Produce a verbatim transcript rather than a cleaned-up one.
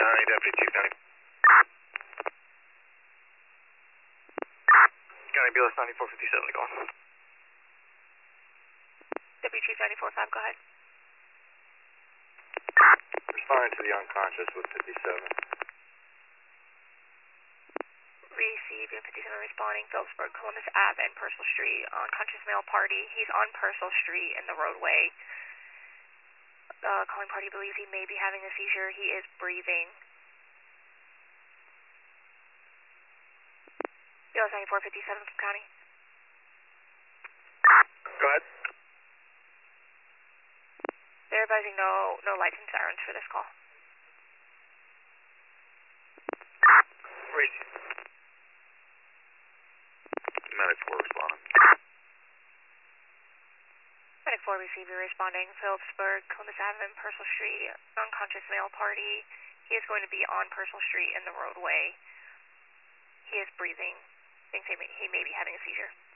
County, Deputy Chief County. County B L S ninety-four fifty-seven, go on. Deputy Chief ninety-four five, go ahead. Responding to the unconscious with fifty-seven. Receive unit fifty-seven responding, Phillipsburg, Columbus Ave and Purcell Street, unconscious male party. He's on Purcell Street in the roadway. Uh, calling party believes he may be having a seizure. He is breathing. B L S ninety-four fifty-seven from County. Go ahead. They're advising no, no lights and sirens for this call. Receive. Medic four responding. Medic four receiver responding, Phillipsburg, Columbus Avenue, Purcell Street, unconscious male party. He is going to be on Purcell Street in the roadway. He is breathing. Thinks he may, he may be having a seizure.